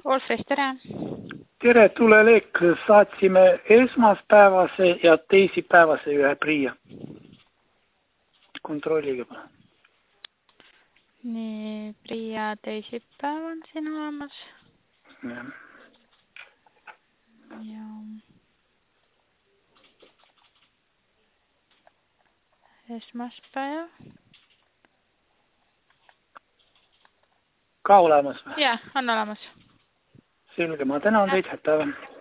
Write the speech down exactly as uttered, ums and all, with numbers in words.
Wolfis, tere! Tere, Tulelek, saatsime esmaspäevase ja teisipäevase ühe Priia. Kontrollige palun. Nii, Priia teisipäev on siin olemas. Ja. Ja esmaspäev. Ka olemas või? Jah, on olemas. Selge, ma tänan teid, päeva.